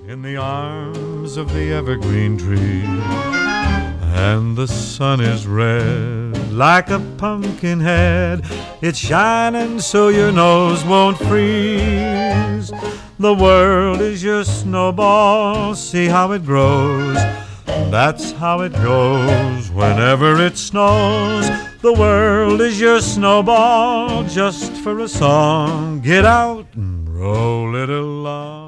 in the arms of the evergreen tree, and the sun is red like a pumpkin head. It's shining so your nose won't freeze. The world is your snowball, see how it grows. That's how it goes whenever it snows. The world is your snowball, just for a song. Get out and roll it along.